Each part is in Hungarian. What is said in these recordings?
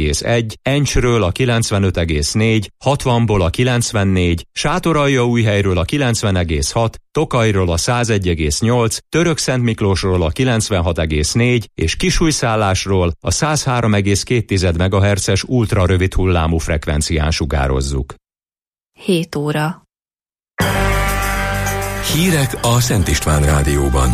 95,1, Encsről a 95,4, 60-ból a 94, Sátoraljaújhelyről a 90,6, Tokajról a 101,8, Törökszentmiklósról a 96,4 és Kisújszállásról a 103,2 MHz-es ultrarövid hullámú frekvencián sugározzuk. 7 óra. Hírek a Szent István Rádióban.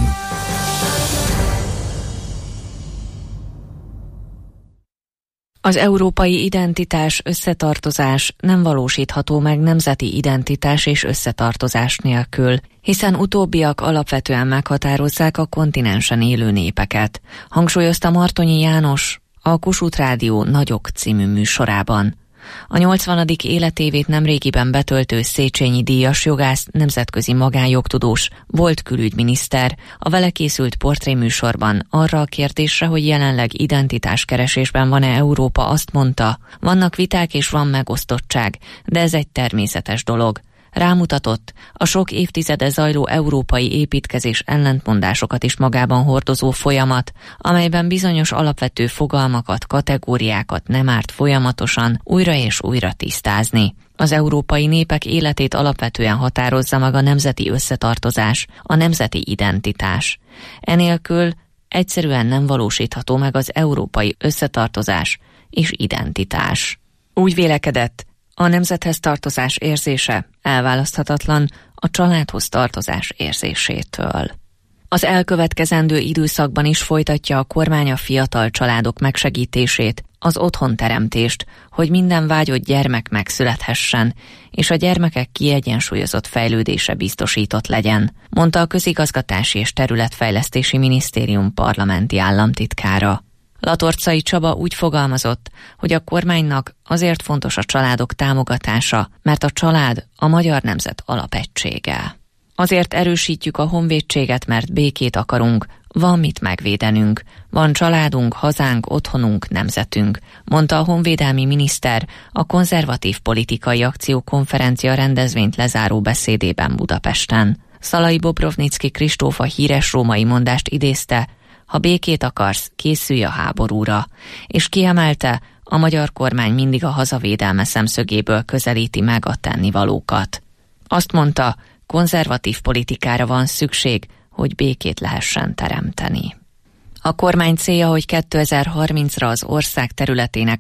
Az európai identitás, összetartozás nem valósítható meg nemzeti identitás és összetartozás nélkül, hiszen utóbbiak alapvetően meghatározzák a kontinensen élő népeket, hangsúlyozta Martonyi János a Kossuth Rádió Nagyok című műsorában. A 80. életévét nemrégiben betöltő Széchenyi díjas jogász, nemzetközi magánjogtudós, volt külügyminiszter a vele készült portréműsorban arra a kérdésre, hogy jelenleg identitáskeresésben van-e Európa, azt mondta, vannak viták és van megosztottság, de ez egy természetes dolog. Rámutatott, a sok évtizede zajló európai építkezés ellentmondásokat is magában hordozó folyamat, amelyben bizonyos alapvető fogalmakat, kategóriákat nem árt folyamatosan újra és újra tisztázni. Az európai népek életét alapvetően határozza meg a nemzeti összetartozás, a nemzeti identitás. Enélkül egyszerűen nem valósítható meg az európai összetartozás és identitás. Úgy vélekedett, a nemzethez tartozás érzése elválaszthatatlan a családhoz tartozás érzésétől. Az elkövetkezendő időszakban is folytatja a kormány a fiatal családok megsegítését, az otthonteremtést, hogy minden vágyott gyermek megszülethessen, és a gyermekek kiegyensúlyozott fejlődése biztosított legyen, mondta a Közigazgatási és Területfejlesztési Minisztérium parlamenti államtitkára. Latorczai Csaba úgy fogalmazott, hogy a kormánynak azért fontos a családok támogatása, mert a család a magyar nemzet alapegysége. Azért erősítjük a honvédséget, mert békét akarunk, van mit megvédenünk, van családunk, hazánk, otthonunk, nemzetünk, mondta a honvédelmi miniszter a Konzervatív Politikai Akció konferencia rendezvényt lezáró beszédében Budapesten. Szalai Bobrovnicki Kristóf a híres római mondást idézte, ha békét akarsz, készülj a háborúra, és kiemelte, a magyar kormány mindig a hazavédelme szemszögéből közelíti meg a tennivalókat. Azt mondta, konzervatív politikára van szükség, hogy békét lehessen teremteni. A kormány célja, hogy 2030-ra az ország területének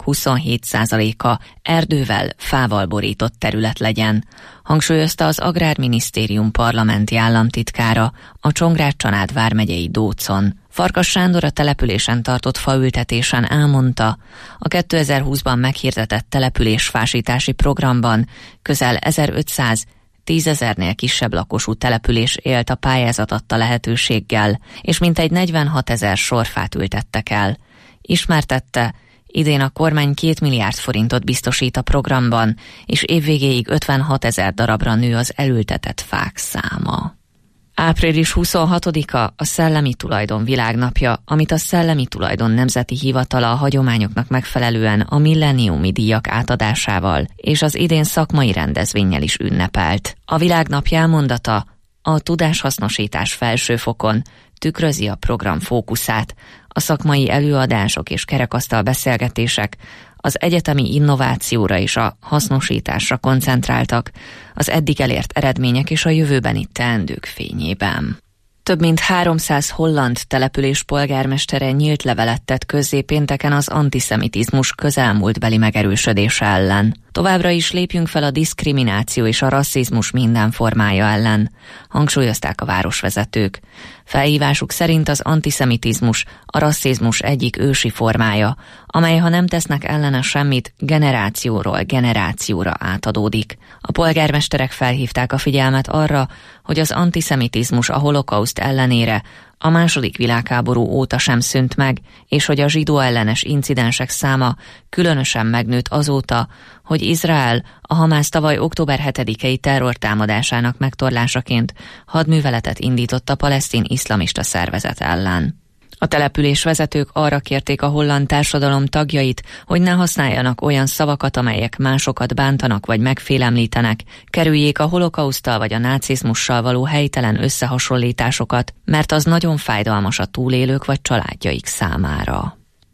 27%-a erdővel, fával borított terület legyen, hangsúlyozta az Agrárminisztérium parlamenti államtitkára a Csongrád-Csanád vármegyei Dócon. Farkas Sándor a településen tartott faültetésen elmondta, a 2020-ban meghirdetett településfásítási programban közel 1500 10 000-nél kisebb lakosú település élt a pályázat adta lehetőséggel, és mintegy 46 000 sorfát ültettek el. Ismertette, idén a kormány 2 milliárd forintot biztosít a programban, és évvégéig 56 000 darabra nő az elültetett fák száma. Április 26-a a Szellemi Tulajdon Világnapja, amit a Szellemi Tulajdon Nemzeti Hivatala a hagyományoknak megfelelően a millenniumi díjak átadásával és az idén szakmai rendezvénnyel is ünnepelt. A Világnapja elmondata a tudáshasznosítás felsőfokon tükrözi a program fókuszát, a szakmai előadások és kerekasztal beszélgetések az egyetemi innovációra és a hasznosításra koncentráltak, az eddig elért eredmények és a jövőbeni teendők fényében. Több mint 300 holland település polgármestere nyílt levelet tett közzé pénteken az antiszemitizmus közelmúltbeli megerősödése ellen. Továbbra is lépjünk fel a diszkrimináció és a rasszizmus minden formája ellen, hangsúlyozták a városvezetők. Felhívásuk szerint az antiszemitizmus a rasszizmus egyik ősi formája, amely ha nem tesznek ellene semmit, generációról generációra átadódik. A polgármesterek felhívták a figyelmet arra, hogy az antiszemitizmus a holokauszt ellenére a II. Világháború óta sem szűnt meg, és hogy a zsidó ellenes incidensek száma különösen megnőtt azóta, hogy Izrael a Hamász tavaly október 7-i terrortámadásának megtorlásaként hadműveletet indított a palesztin iszlamista szervezet ellen. A településvezetők arra kérték a holland társadalom tagjait, hogy ne használjanak olyan szavakat, amelyek másokat bántanak vagy megfélemlítenek, kerüljék a holokauszttal vagy a nácizmussal való helytelen összehasonlításokat, mert az nagyon fájdalmas a túlélők vagy családjaik számára.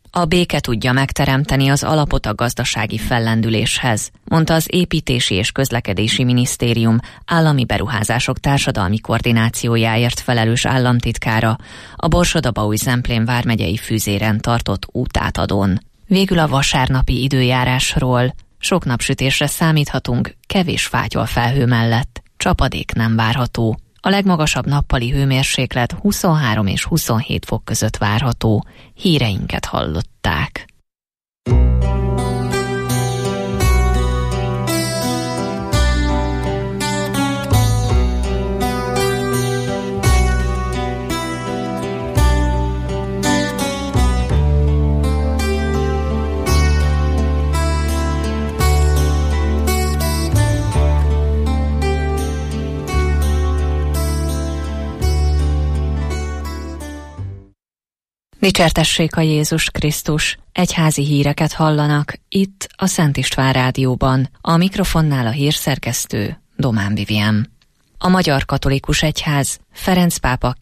A béke tudja megteremteni az alapot a gazdasági fellendüléshez, mondta az Építési és Közlekedési Minisztérium állami beruházások társadalmi koordinációjáért felelős államtitkára a Borsod-Abaúj-Zemplén vármegyei Fűzéren tartott útátadón. Végül a vasárnapi időjárásról. Sok napsütésre számíthatunk, kevés fátyolfelhő mellett. Csapadék nem várható. A legmagasabb nappali hőmérséklet 23 és 27 fok között várható. Híreinket hallották. Dicsértessék a Jézus Krisztus! Egyházi híreket hallanak itt a Szent István Rádióban. A mikrofonnál a hírszerkesztő Domán Vivien. A Magyar Katolikus Egyház Ferenc pápa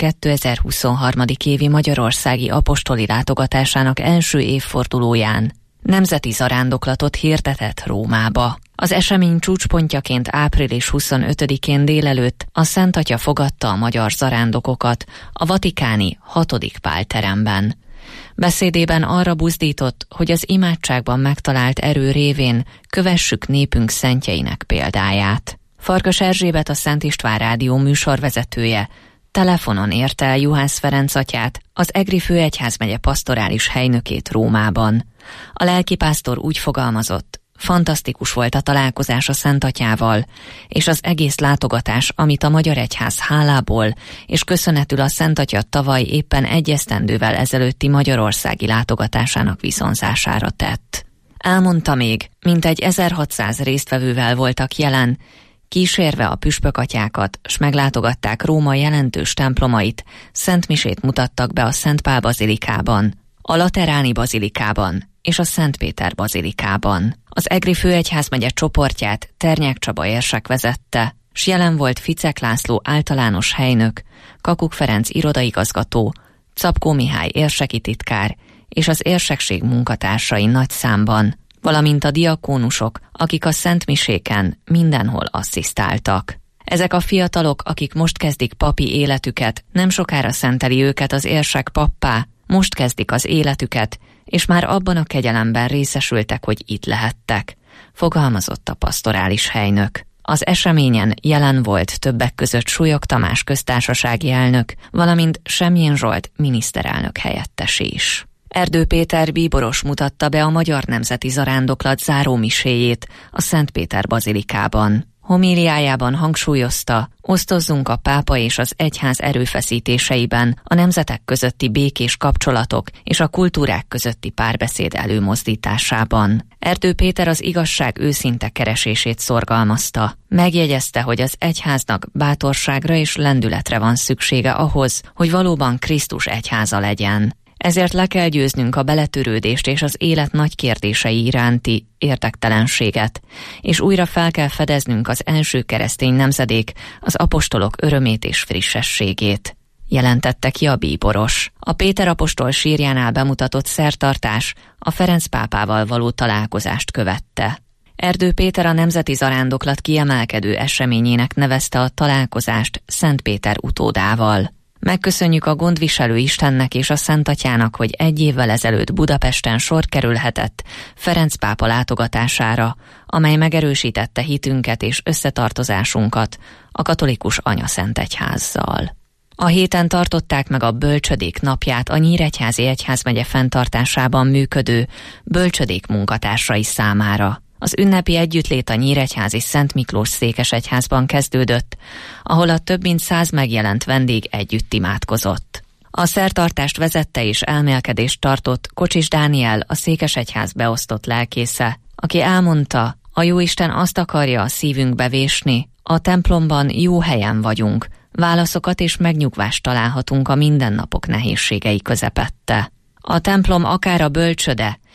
2023. évi magyarországi apostoli látogatásának első évfordulóján nemzeti zarándoklatot hirdetett Rómába. Az esemény csúcspontjaként április 25-én délelőtt a Szent Atya fogadta a magyar zarándokokat a vatikáni 6. Pál teremben. Beszédében arra buzdított, hogy az imádságban megtalált erő révén kövessük népünk szentjeinek példáját. Farkas Erzsébet, a Szent István Rádió műsorvezetője telefonon érte el Juhász Ferenc atyát, az Egri főegyházmegye pastorális helynökét Rómában. A lelkipásztor úgy fogalmazott: fantasztikus volt a találkozás a Szent Atyával, és az egész látogatás, amit a Magyar Egyház hálából és köszönetül a Szent Atya tavaly éppen egy esztendővel ezelőtti magyarországi látogatásának viszonzására tett. Elmondta még, mintegy 1600 résztvevővel voltak jelen, kísérve a püspökatyákat, s meglátogatták Róma jelentős templomait, szentmisét mutattak be a Szent Pál bazilikában, a Lateráni bazilikában és a Szent Péter bazilikában. Az Egri főegyházmegye csoportját Ternyák Csaba érsek vezette, s jelen volt Ficek László általános helynök, Kakuk Ferenc irodaigazgató, Czapkó Mihály érseki titkár és az érsekség munkatársai nagy számban, valamint a diakónusok, akik a szentmiséken mindenhol asszisztáltak. Ezek a fiatalok, akik most kezdik papi életüket, nem sokára szenteli őket az érsek pappá, most kezdik az életüket, és már abban a kegyelemben részesültek, hogy itt lehettek, fogalmazott a pastorális helynök. Az eseményen jelen volt többek között Súlyog Tamás köztársasági elnök, valamint Semjén Zsolt miniszterelnök helyettes is. Erdő Péter bíboros mutatta be a Magyar Nemzeti Zarándoklat zárómiséjét a Szent Péter bazilikában. Homíliájában hangsúlyozta, osztozzunk a pápa és az egyház erőfeszítéseiben a nemzetek közötti békés kapcsolatok és a kultúrák közötti párbeszéd előmozdításában. Erdő Péter az igazság őszinte keresését szorgalmazta. Megjegyezte, hogy az egyháznak bátorságra és lendületre van szüksége ahhoz, hogy valóban Krisztus egyháza legyen. Ezért le kell győznünk a beletörődést és az élet nagy kérdései iránti érdektelenséget, és újra fel kell fedeznünk az első keresztény nemzedék, az apostolok örömét és frissességét, jelentette ki a bíboros. A Péter apostol sírjánál bemutatott szertartás a Ferenc pápával való találkozást követte. Erdő Péter a nemzeti zarándoklat kiemelkedő eseményének nevezte a találkozást Szent Péter utódával. Megköszönjük a gondviselő Istennek és a Szent Atyának, hogy egy évvel ezelőtt Budapesten sor kerülhetett Ferenc pápa látogatására, amely megerősítette hitünket és összetartozásunkat a katolikus anyaszentegyházzal. A héten tartották meg a Bölcsödék napját a Nyíregyházi Egyházmegye fenntartásában működő Bölcsödék munkatársai számára. Az ünnepi együttlét a Nyíregyházi Szent Miklós székesegyházban kezdődött, ahol a több mint 100 megjelent vendég együtt imádkozott. A szertartást vezette és elmélkedést tartott Kocsis Dániel, a székesegyház beosztott lelkésze, aki elmondta, a Jóisten azt akarja a szívünkbe vésni, a templomban jó helyen vagyunk, válaszokat és megnyugvást találhatunk a mindennapok nehézségei közepette. A templom akár a bölcsöde,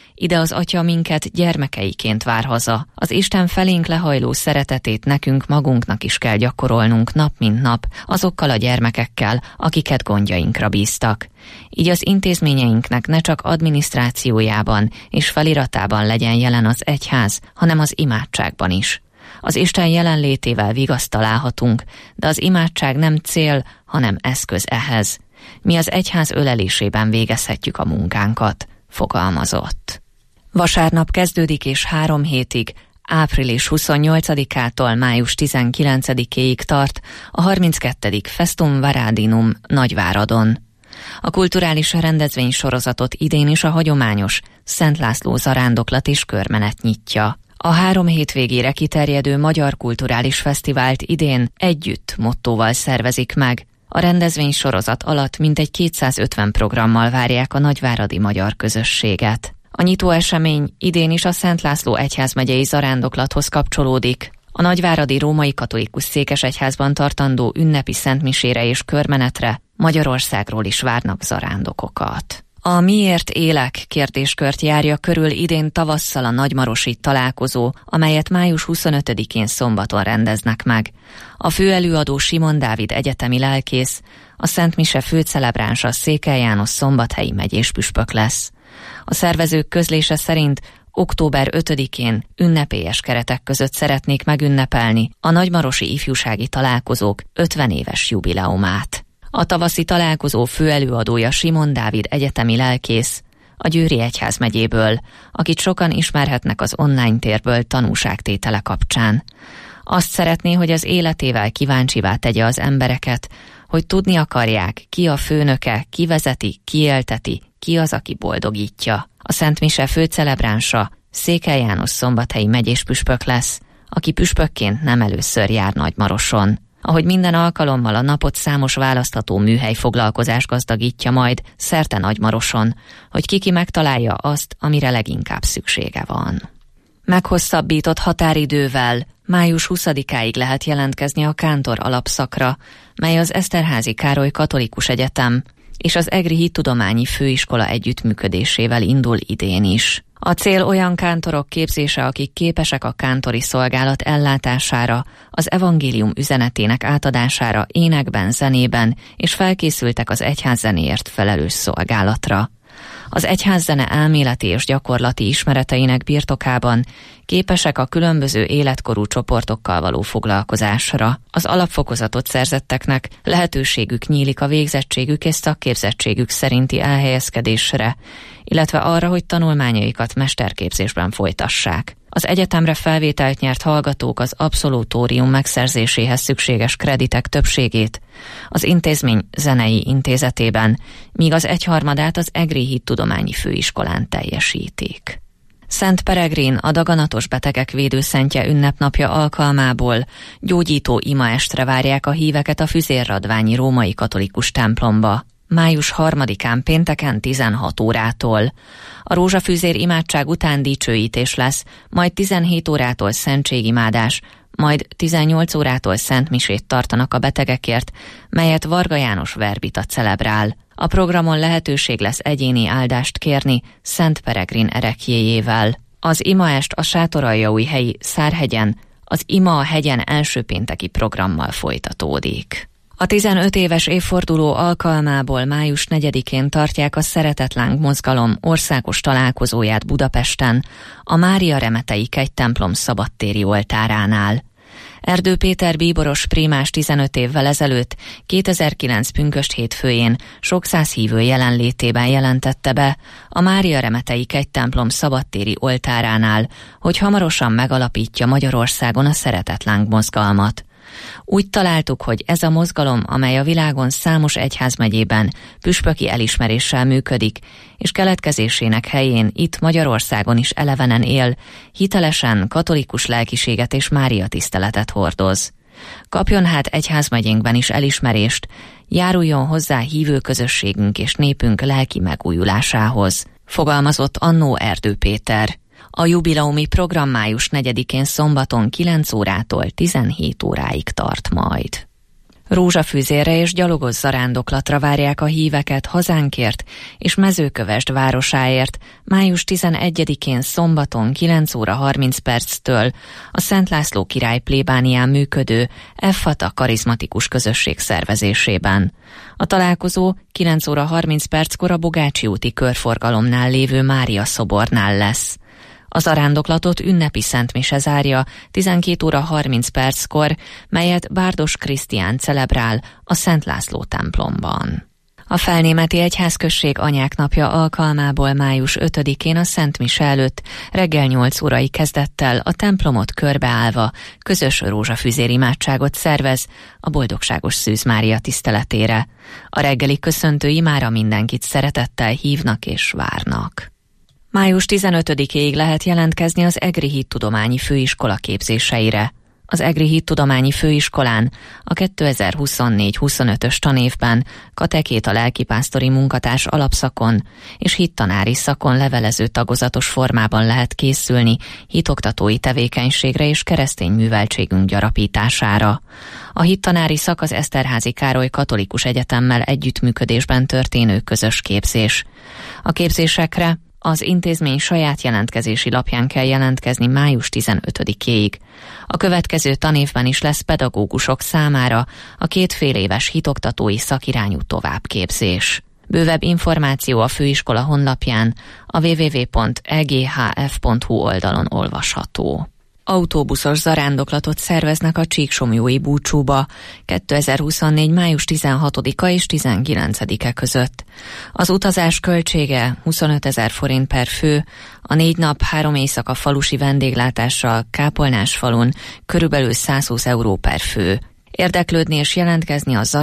Ide az Atya minket gyermekeiként vár haza. Az Isten felénk lehajló szeretetét nekünk magunknak is kell gyakorolnunk nap mint nap, azokkal a gyermekekkel, akiket gondjainkra bíztak. Így az intézményeinknek ne csak adminisztrációjában és feliratában legyen jelen az egyház, hanem az imádságban is. Az Isten jelenlétével vigaszt találhatunk, de az imádság nem cél, hanem eszköz ehhez. Mi az egyház ölelésében végezhetjük a munkánkat, fogalmazott. Vasárnap kezdődik és 3 hétig, április 28-ától május 19-éig tart a 32. Festum Varadinum Nagyváradon. A kulturális rendezvénysorozatot idén is a hagyományos Szent László zarándoklat és körmenet nyitja. A 3 hétvégére kiterjedő Magyar Kulturális Fesztivált idén együtt mottóval szervezik meg. A rendezvénysorozat alatt mintegy 250 programmal várják a nagyváradi magyar közösséget. A nyitó esemény idén is a Szent László egyházmegyei zarándoklathoz kapcsolódik. A nagyváradi római katolikus székesegyházban tartandó ünnepi szentmisére és körmenetre Magyarországról is várnak zarándokokat. A Miért élek kérdéskört járja körül idén tavasszal a nagymarosi találkozó, amelyet május 25-én szombaton rendeznek meg. A főelőadó Simon Dávid egyetemi lelkész, a Szent Mise főcelebránsa Székely János szombathelyi megyéspüspök lesz. A szervezők közlése szerint október 5-én ünnepélyes keretek között szeretnék megünnepelni a nagymarosi ifjúsági találkozók 50 éves jubileumát. A tavaszi találkozó főelőadója Simon Dávid egyetemi lelkész, a Győri Egyházmegyéből, akit sokan ismerhetnek az online térből tanúságtétele kapcsán. Azt szeretné, hogy az életével kíváncsivá tegye az embereket, hogy tudni akarják, ki a főnöke, ki vezeti, ki élteti, ki az, aki boldogítja. A Szent Mise főcelebránsa Székely János szombathelyi megyéspüspök lesz, aki püspökként nem először jár Nagymaroson. Ahogy minden alkalommal a napot számos választható műhely foglalkozás gazdagítja majd szerte Nagymaroson, hogy ki megtalálja azt, amire leginkább szüksége van. Meghosszabbított határidővel május 20-áig lehet jelentkezni a kántor alapszakra, mely az Eszterházy Károly Katolikus Egyetem és az Egri Hittudományi Főiskola együttműködésével indul idén is. A cél olyan kántorok képzése, akik képesek a kántori szolgálat ellátására, az evangélium üzenetének átadására énekben, zenében, és felkészültek az egyházzenéért felelős szolgálatra. Az egyházzene elméleti és gyakorlati ismereteinek birtokában képesek a különböző életkorú csoportokkal való foglalkozásra. Az alapfokozatot szerzetteknek lehetőségük nyílik a végzettségük és szakképzettségük szerinti elhelyezkedésre, illetve arra, hogy tanulmányaikat mesterképzésben folytassák. Az egyetemre felvételt nyert hallgatók az abszolutórium megszerzéséhez szükséges kreditek többségét az intézmény zenei intézetében, míg az 1/3 az Egri Hittudományi Főiskolán teljesítik. Szent Peregrin, a daganatos betegek védőszentje ünnepnapja alkalmából gyógyító imaestre várják a híveket a Füzérradványi római katolikus templomba. Május 3-án pénteken 16 órától. A rózsafűzér imádság után dicsőítés lesz, majd 17 órától szentségimádás, majd 18 órától szentmisét tartanak a betegekért, melyet Varga János verbita celebrál. A programon lehetőség lesz egyéni áldást kérni Szent Peregrin ereklyéjével. Az imaest a Sátoraljaújhelyi Szárhegyen, az Ima a hegyen első pénteki programmal folytatódik. A 15 éves évforduló alkalmából május 4-én tartják a Szeretetláng mozgalom országos találkozóját Budapesten, a Mária Remetei kegytemplom szabadtéri oltáránál. Erdő Péter bíboros prímás 15 évvel ezelőtt, 2009 pünkösd hétfőjén sok száz hívő jelenlétében jelentette be a Mária Remetei kegytemplom szabadtéri oltáránál, hogy hamarosan megalapítja Magyarországon a Szeretetláng mozgalmat. Úgy találtuk, hogy ez a mozgalom, amely a világon számos egyházmegyében püspöki elismeréssel működik, és keletkezésének helyén itt Magyarországon is elevenen él, hitelesen katolikus lelkiséget és Mária tiszteletet hordoz. Kapjon hát egyházmegyénkben is elismerést, járuljon hozzá hívő közösségünk és népünk lelki megújulásához, fogalmazott annó Erdő Péter. A jubileumi program május 4-én szombaton 9 órától 17 óráig tart majd. Rózsafűzérre és gyalogos zarándoklatra várják a híveket Hazánkért és Mezőkövesd városáért május 11-én szombaton 9 óra 30 perctől a Szent László király plébánián működő Effata karizmatikus közösség szervezésében. A találkozó 9 óra 30 perckor a Bogácsi úti körforgalomnál lévő Mária szobornál lesz. A zarándoklatot ünnepi szentmise zárja 12 óra 30 perckor, melyet Bárdos Krisztián celebrál a Szent László templomban. A Felnémeti Egyházközség Anyák Napja alkalmából május 5-én a szentmise előtt reggel 8 órai kezdettel a templomot körbeállva közös rózsafűzér imádságot szervez a Boldogságos Szűz Mária tiszteletére. A reggeli köszöntői mára mindenkit szeretettel hívnak és várnak. Május 15-éig lehet jelentkezni az Egri Hittudományi Főiskola képzéseire. Az Egri Hittudományi Főiskolán a 2024-25-ös tanévben katekéta lelkipásztori munkatárs alapszakon és hittanári szakon levelező tagozatos formában lehet készülni hitoktatói tevékenységre és keresztény műveltségünk gyarapítására. A hittanári szak az Eszterházy Károly Katolikus Egyetemmel együttműködésben történő közös képzés. A képzésekre az intézmény saját jelentkezési lapján kell jelentkezni május 15-éig. A következő tanévben is lesz pedagógusok számára a 2 féléves hitoktatói szakirányú továbbképzés. Bővebb információ a főiskola honlapján, a www.eghf.hu oldalon olvasható. Autóbuszos zarándoklatot szerveznek a Csíksomlyói búcsúba 2024. május 16-a és 19-e között. Az utazás költsége 25 000 forint per fő, a 4 nap 3 éjszaka falusi vendéglátással Kápolnásfalun körülbelül 120 euró per fő. Érdeklődni és jelentkezni a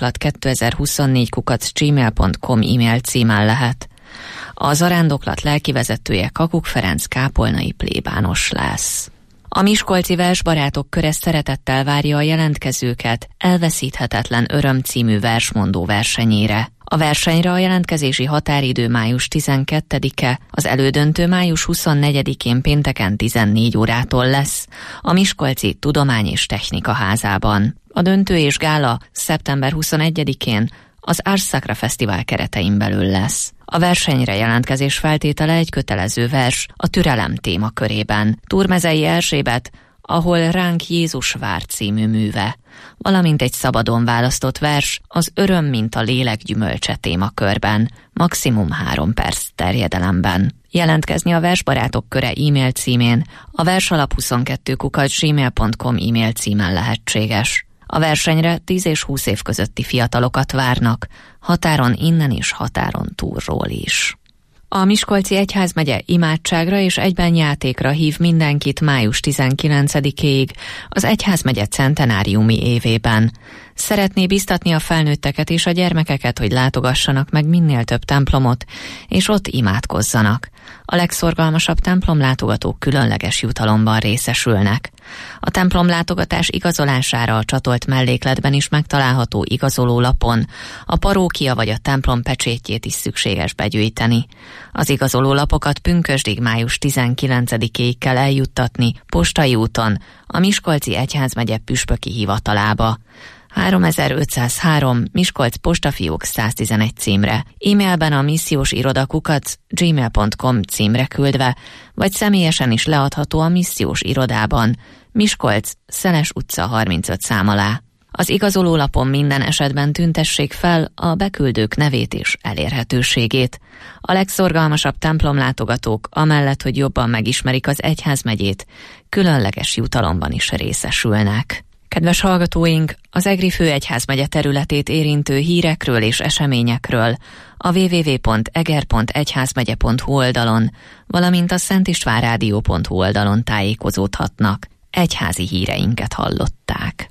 zarándoklat2024@gmail.com e-mail címen lehet. A zarándoklat lelkivezetője Kakuk Ferenc kápolnai plébános lesz. A Miskolci Versbarátok Köre szeretettel várja a jelentkezőket Elveszíthetetlen öröm című versmondó versenyére. A versenyre a jelentkezési határidő május 12-e, az elődöntő május 24-én pénteken 14 órától lesz a Miskolci Tudomány és Technika Házában. A döntő és gála szeptember 21-én az Ars Sacra Fesztivál keretein belül lesz. A versenyre jelentkezés feltétele egy kötelező vers a türelem témakörében. Turmezei Erzsébet, Ahol ránk Jézus vár című műve, valamint egy szabadon választott vers az Öröm, mint a lélek gyümölcse témakörben, maximum 3 perc terjedelemben. Jelentkezni a Versbarátok Köre e-mail címén, a versalap22@gmail.com e-mail címen lehetséges. A versenyre 10 és 20 év közötti fiatalokat várnak, határon innen és határon túlról is. A Miskolci Egyházmegye imádságra és egyben játékra hív mindenkit május 19-éig az Egyházmegye centenáriumi évében. Szeretné biztatni a felnőtteket és a gyermekeket, hogy látogassanak meg minél több templomot, és ott imádkozzanak. A legszorgalmasabb templomlátogatók különleges jutalomban részesülnek. A templomlátogatás igazolására a csatolt mellékletben is megtalálható igazolólapon a parókia vagy a templom pecsétjét is szükséges begyűjteni. Az igazolólapokat pünkösdig május 19-éig kell eljuttatni postai úton a Miskolci Egyházmegye püspöki hivatalába. 3503 Miskolc postafiók 111 címre, e-mailben a missiósiroda@gmail.com címre küldve, vagy személyesen is leadható a missziós irodában, Miskolc, Szenes utca 35 szám alá. Az igazolólapon minden esetben tüntessék fel a beküldők nevét és elérhetőségét. A legszorgalmasabb templomlátogatók, amellett, hogy jobban megismerik az egyházmegyét, különleges jutalomban is részesülnek. Kedves hallgatóink, az Egri Főegyházmegye területét érintő hírekről és eseményekről a www.eger.egyházmegye.hu oldalon, valamint a szentistvánrádió.hu oldalon tájékozódhatnak. Egyházi híreinket hallották.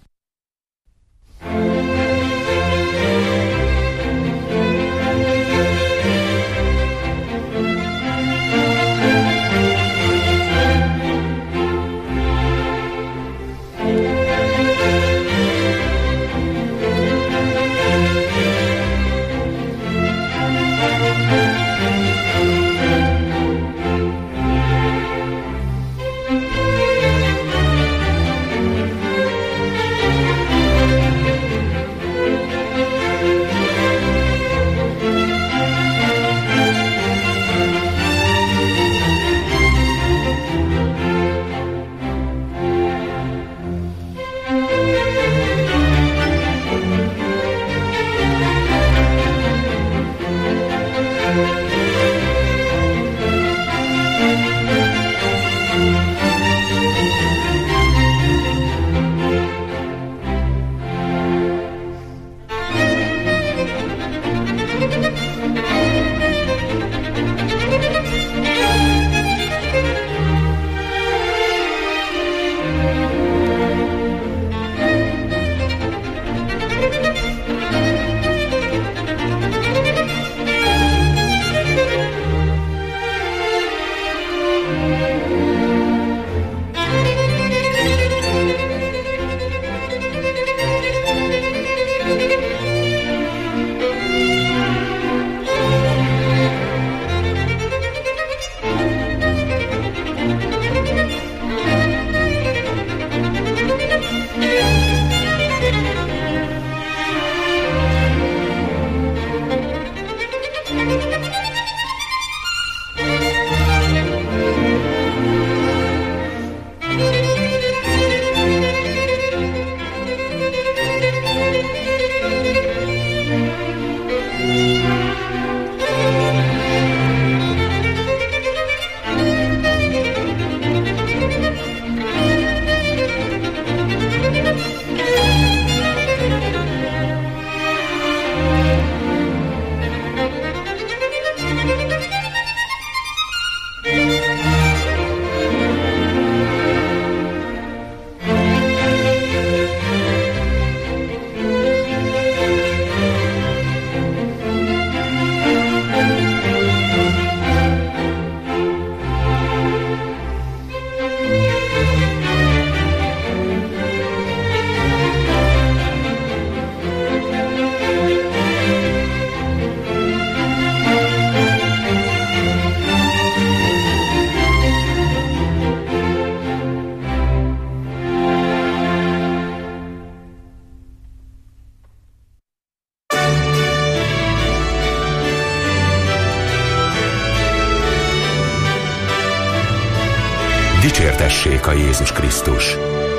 Dicsértessék a Jézus Krisztus!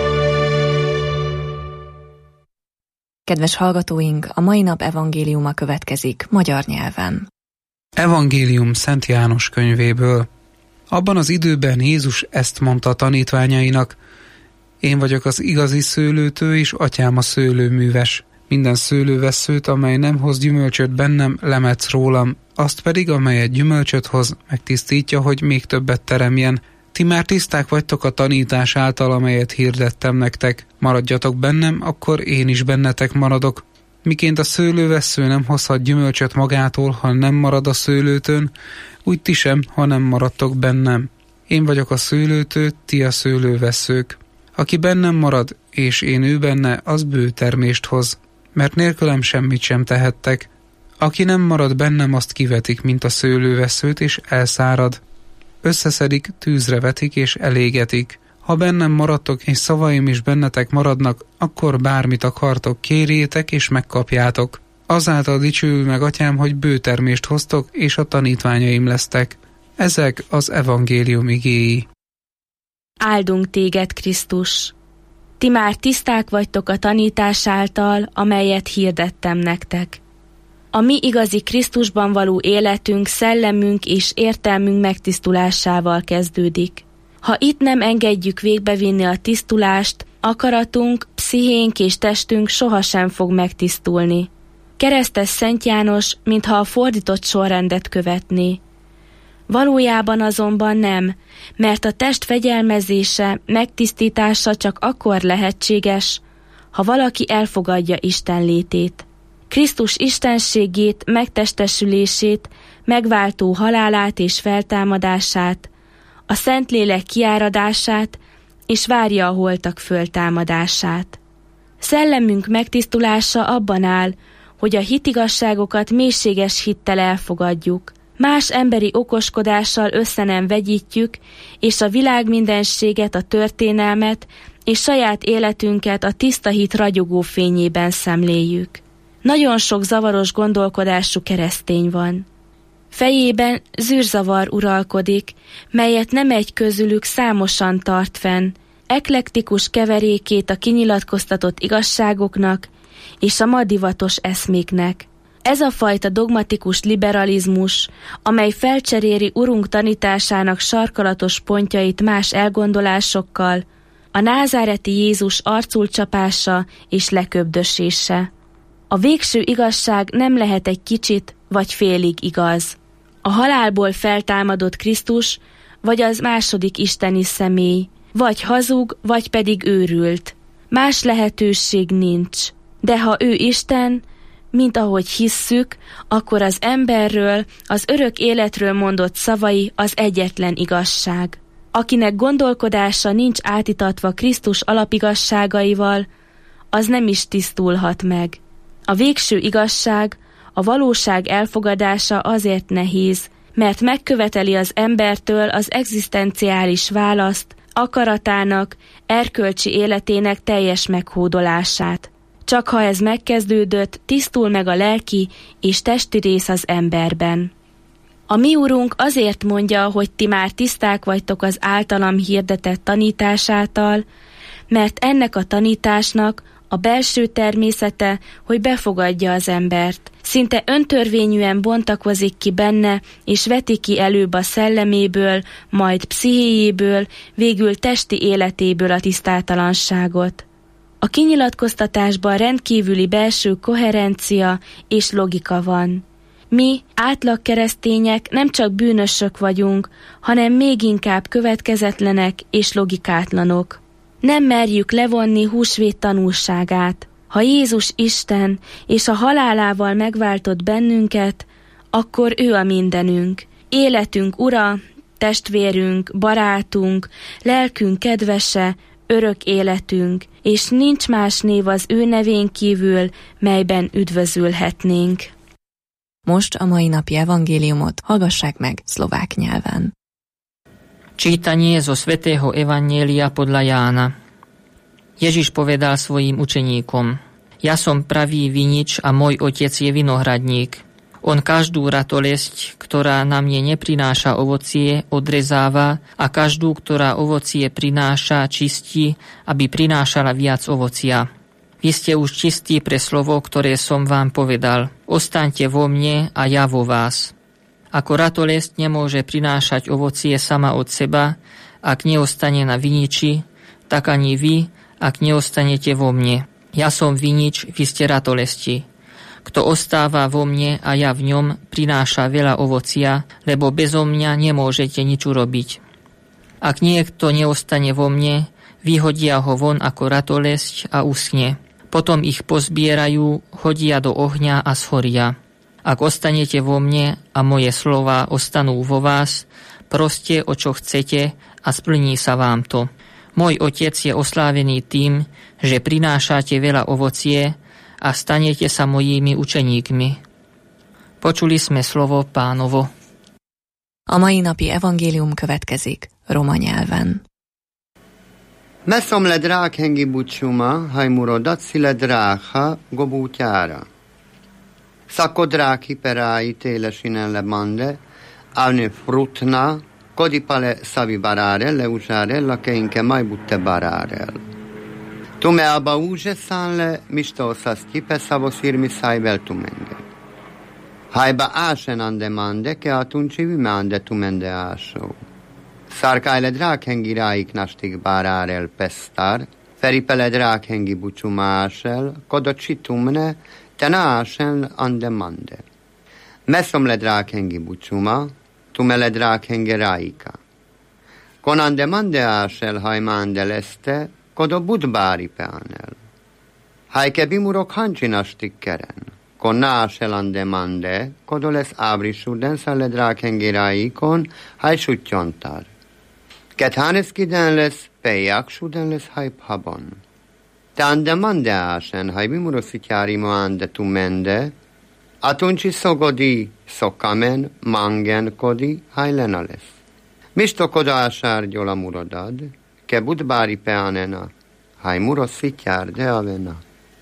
Kedves hallgatóink, a mai nap evangéliuma következik magyar nyelven. Evangélium Szent János könyvéből. Abban az időben Jézus ezt mondta a tanítványainak: Én vagyok az igazi szőlőtő, és atyám a szőlőműves. Minden szőlővesszőt, amely nem hoz gyümölcsöt bennem, lemetsz rólam, azt pedig, amelyet gyümölcsöt hoz, megtisztítja, hogy még többet teremjen. Ti már tiszták vagytok a tanítás által, amelyet hirdettem nektek. Maradjatok bennem, akkor én is bennetek maradok. Miként a szőlővessző nem hozhat gyümölcsöt magától, ha nem marad a szőlőtőn, úgy ti sem, ha nem maradtok bennem. Én vagyok a szőlőtő, ti a szőlővesszők. Aki bennem marad, és én ő benne, az bő termést hoz, mert nélkülem semmit sem tehettek. Aki nem marad bennem, azt kivetik, mint a szőlővesszőt, és elszárad. Összeszedik, tűzre vetik, és elégetik. Ha bennem maradtok, és szavaim is bennetek maradnak, akkor bármit akartok, kérjétek, és megkapjátok. Azáltal dicsőül meg atyám, hogy bő termést hoztok, és a tanítványaim lesztek. Ezek az evangélium igéi. Áldunk téged, Krisztus! Ti már tiszták vagytok a tanítás által, amelyet hirdettem nektek. A mi igazi Krisztusban való életünk, szellemünk és értelmünk megtisztulásával kezdődik. Ha itt nem engedjük végbevinni a tisztulást, akaratunk, pszichénk és testünk sohasem fog megtisztulni. Keresztes Szent János, mintha a fordított sorrendet követné. Valójában azonban nem, mert a test fegyelmezése, megtisztítása csak akkor lehetséges, ha valaki elfogadja Isten létét. Krisztus istenségét, megtestesülését, megváltó halálát és feltámadását, a Szentlélek kiáradását, és várja a holtak föltámadását. Szellemünk megtisztulása abban áll, hogy a hitigasságokat mélységes hittel elfogadjuk, más emberi okoskodással össze nem vegyítjük, és a világ mindenséget, a történelmet és saját életünket a tiszta hit ragyogó fényében szemléljük. Nagyon sok zavaros gondolkodású keresztény van. Fejében zűrzavar uralkodik, melyet nem egy közülük számosan tart fenn, eklektikus keverékét a kinyilatkoztatott igazságoknak és a ma divatos eszméknek. Ez a fajta dogmatikus liberalizmus, amely felcseréli Urunk tanításának sarkalatos pontjait más elgondolásokkal, a názáreti Jézus arculcsapása és leköbdösése. A végső igazság nem lehet egy kicsit vagy félig igaz. A halálból feltámadott Krisztus, vagy az második isteni személy, vagy hazug, vagy pedig őrült. Más lehetőség nincs. De ha ő Isten, mint ahogy hisszük, akkor az emberről, az örök életről mondott szavai az egyetlen igazság. Akinek gondolkodása nincs átitatva Krisztus alapigasságaival, az nem is tisztulhat meg. A végső igazság, a valóság elfogadása azért nehéz, mert megköveteli az embertől az egzisztenciális választ, akaratának, erkölcsi életének teljes meghódolását. Csak ha ez megkezdődött, tisztul meg a lelki és testi rész az emberben. A mi Urunk azért mondja, hogy ti már tiszták vagytok az általam hirdetett tanítás által, mert ennek a tanításnak a belső természete, hogy befogadja az embert. Szinte öntörvényűen bontakozik ki benne, és veti ki előbb a szelleméből, majd pszichéjéből, végül testi életéből a tisztátalanságot. A kinyilatkoztatásban rendkívüli belső koherencia és logika van. Mi, átlag keresztények nem csak bűnösök vagyunk, hanem még inkább következetlenek és logikátlanok. Nem merjük levonni húsvét tanulságát. Ha Jézus Isten és a halálával megváltott bennünket, akkor ő a mindenünk. Életünk ura, testvérünk, barátunk, lelkünk kedvese, örök életünk, és nincs más név az ő nevén kívül, melyben üdvözülhetnénk. Most a mai napi evangéliumot hallgassák meg szlovák nyelven. Čítanie zo svätého Evanjelia podľa Jána. Ježiš povedal svojim učeníkom: Ja som pravý vinič a môj otec je vinohradník. On každú ratolesť, ktorá na mne neprináša ovocie, odrezáva a každú, ktorá ovocie prináša, čistí, aby prinášala viac ovocia. Vy ste už čistí pre slovo, ktoré som vám povedal. Ostaňte vo mne a ja vo vás. Ako ratolesť nemôže prinášať ovocie sama od seba, ak neostane na viniči, tak ani vy, ak neostanete vo mne. Ja som vinič, vy ste ratolesti. Kto ostáva vo mne a ja v ňom, prináša veľa ovocia, lebo bezo mňa nemôžete nič urobiť. Ak niekto neostane vo mne, vyhodia ho von ako ratolesť a uschne. Potom ich pozbierajú, hodia do ohňa a schoria. Ak ostanete vo mne a moje slová ostanú vo vás, proste o čo chcete a splní sa vám to. Môj Otec je oslávený tým, že prinášate veľa ovocie a stanete sa mojimi učeníkmi. Počuli sme slovo Pánovo. A mai napi evangélium következik roma nyelven. Mesom le drák hengi bucsuma, hajmurodat szile drácha gobútyára. Szakko dráki perái télesinen le mande, alne frutna, kodipale savi barárel, le uzsárel, la keinke mai butte barárel. Tume alba úže szánle, mista oszaszki, pesavo szirmi szájvel tumenge. Hajba ásen ande mande, ke atunci vime ande tumende ásó. Szárkájle drákhengi ráik nastig bárárel pesztár, feripele drákhengi bucsuma ásel, koda csitumne, ten ásen ande mande. Mesom le drákhengi bucsuma, tume le drákhengi ráika. Kon ande mande ásel hajmande leste, kodo budbári peanel. Hajke bimurok hancsinastik keren. Kon násel ande mande, kodo lesz ábrisuden szale drákengiráikon, haj suttyontár. Ket háneszkiden lesz, pejjak suden lesz haj phabon. Te ande mande ásen, haj bimuroszityári ma ande tumende, atunci szogodi szokamen, mangen kodi, haj lena lesz. Misto koda ásár gyola murodad, ke budbári peanena, haj murosszitjár de avena.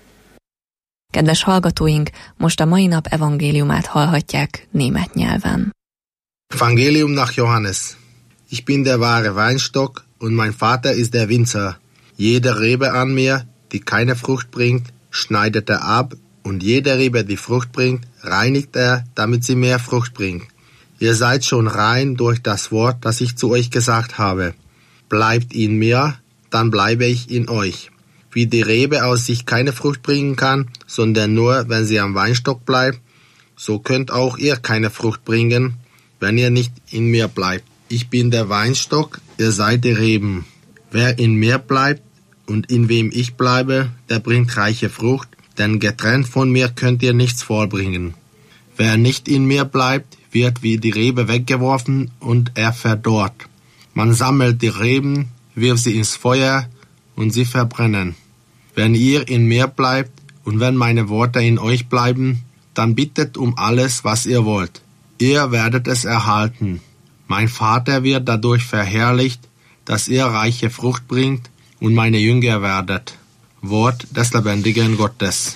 Kedves hallgatóink, most a mai nap evangéliumát hallhatják német nyelven. Evangelium nach Johannes. Ich bin der wahre Weinstock und mein Vater ist der Winzer. Jede Rebe an mir, die keine Frucht bringt, schneidet er ab, und jede Rebe, die Frucht bringt, reinigt er, damit sie mehr Frucht bringt. Ihr seid schon rein durch das Wort, das ich zu euch gesagt habe. Bleibt in mir, dann bleibe ich in euch. Wie die Rebe aus sich keine Frucht bringen kann, sondern nur, wenn sie am Weinstock bleibt, so könnt auch ihr keine Frucht bringen, wenn ihr nicht in mir bleibt. Ich bin der Weinstock, ihr seid die Reben. Wer in mir bleibt und in wem ich bleibe, der bringt reiche Frucht, denn getrennt von mir könnt ihr nichts vorbringen. Wer nicht in mir bleibt, wird wie die Rebe weggeworfen und er verdorrt. Man sammelt die Reben, wirft sie ins Feuer und sie verbrennen. Wenn ihr in mir bleibt und wenn meine Worte in euch bleiben, dann bittet um alles, was ihr wollt. Ihr werdet es erhalten. Mein Vater wird dadurch verherrlicht, dass ihr reiche Frucht bringt und meine Jünger werdet. Wort des lebendigen Gottes.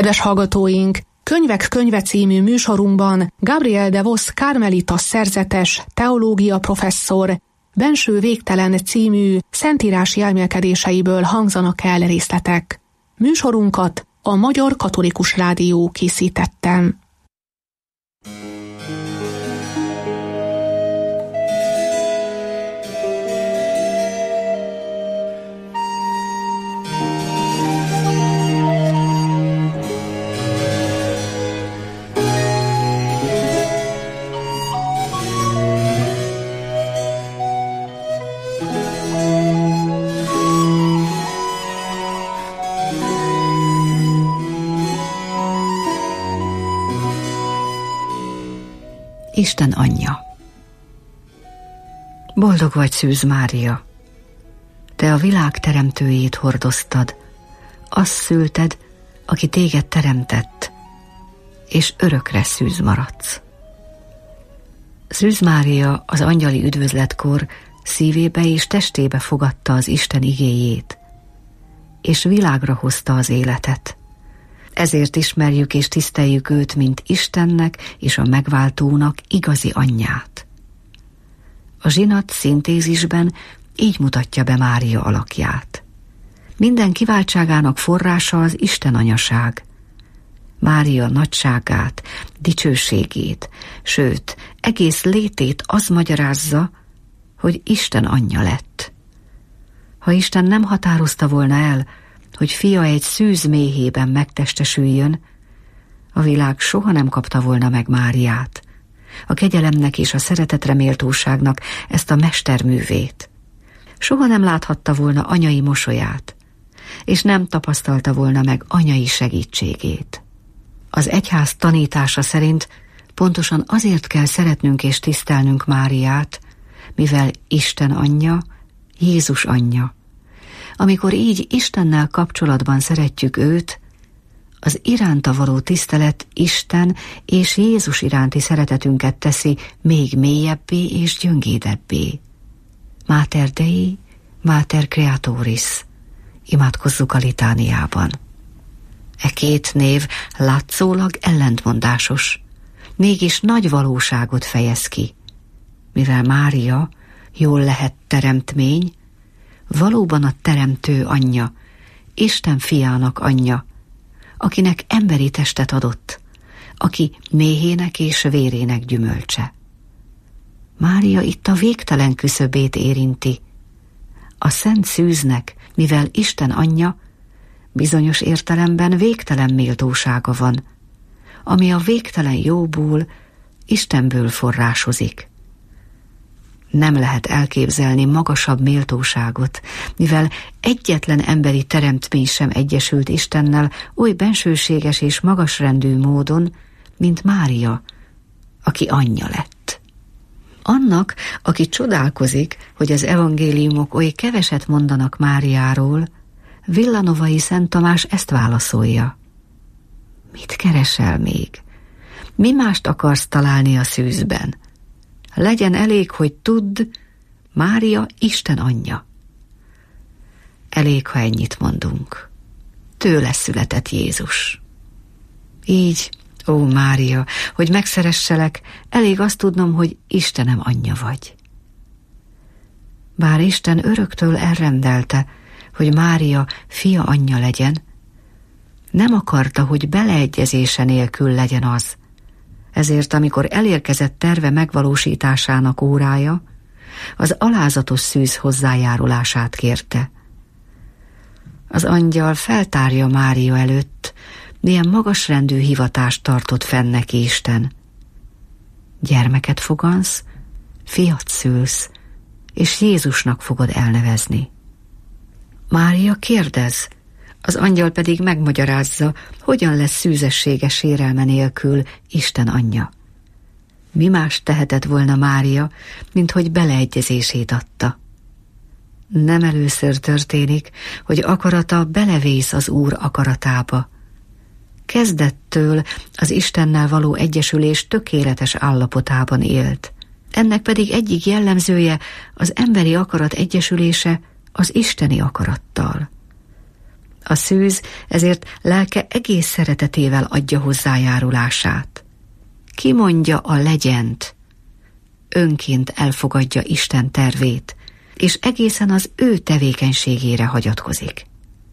Kedves hallgatóink, Könyvek könyve című műsorunkban Gabriel de Vos karmelitas szerzetes, teológia professzor, Benső végtelen című szentírási elmélkedéseiből hangzanak el részletek. Műsorunkat a Magyar Katolikus Rádió készítette. Isten anyja. Boldog vagy, Szűz Mária! Te a világ teremtőjét hordoztad, azt szülted, aki téged teremtett, és örökre szűz maradsz. Szűz Mária az angyali üdvözletkor szívébe és testébe fogadta az Isten igéjét, és világra hozta az életet. Ezért ismerjük és tiszteljük őt, mint Istennek és a megváltónak igazi anyját. A zsinat szintézisben így mutatja be Mária alakját. Minden kiváltságának forrása az Isten anyaság. Mária nagyságát, dicsőségét, sőt, egész létét az magyarázza, hogy Isten anyja lett. Ha Isten nem határozta volna el, hogy fia egy szűz méhében megtestesüljön, a világ soha nem kapta volna meg Máriát, a kegyelemnek és a szeretetre méltóságnak ezt a mesterművét. Soha nem láthatta volna anyai mosolyát, és nem tapasztalta volna meg anyai segítségét. Az egyház tanítása szerint pontosan azért kell szeretnünk és tisztelnünk Máriát, mivel Isten anyja, Jézus anyja. Amikor így Istennel kapcsolatban szeretjük őt, az iránta való tisztelet Isten és Jézus iránti szeretetünket teszi még mélyebbé és gyöngédebbé. Mater Dei, Mater Creatoris. Imádkozzuk a litániában. E két név látszólag ellentmondásos, mégis nagy valóságot fejez ki. Mivel Mária jól lehet teremtmény, valóban a teremtő anyja, Isten fiának anyja, akinek emberi testet adott, aki méhének és vérének gyümölcse. Mária itt a végtelen küszöbét érinti. A szent szűznek, mivel Isten anyja, bizonyos értelemben végtelen méltósága van, ami a végtelen jóból, Istenből forrásozik. Nem lehet elképzelni magasabb méltóságot, mivel egyetlen emberi teremtmény sem egyesült Istennel oly bensőséges és magasrendű módon, mint Mária, aki anyja lett. Annak, aki csodálkozik, hogy az evangéliumok oly keveset mondanak Máriáról, Villanovai Szent Tamás ezt válaszolja. Mit keresel még? Mi mást akarsz találni a szűzben? Legyen elég, hogy tudd, Mária Isten anyja. Elég, ha ennyit mondunk. Tőle született Jézus. Így, ó Mária, hogy megszeresselek, elég azt tudnom, hogy Istenem anyja vagy. Bár Isten öröktől elrendelte, hogy Mária fia anyja legyen, nem akarta, hogy beleegyezése nélkül legyen az. Ezért, amikor elérkezett terve megvalósításának órája, az alázatos szűz hozzájárulását kérte. Az angyal feltárja Mária előtt, milyen magasrendű hivatást tartott fenn neki Isten. Gyermeket fogansz, fiat szülsz, és Jézusnak fogod elnevezni. Mária kérdez, az angyal pedig megmagyarázza, hogyan lesz szűzessége sérelme nélkül Isten anyja. Mi más tehetett volna Mária, mint hogy beleegyezését adta. Nem először történik, hogy akarata belevész az Úr akaratába. Kezdettől az Istennel való egyesülés tökéletes állapotában élt. Ennek pedig egyik jellemzője az emberi akarat egyesülése az isteni akarattal. A szűz ezért lelke egész szeretetével adja hozzájárulását. Kimondja a legyent, önként elfogadja Isten tervét, és egészen az ő tevékenységére hagyatkozik.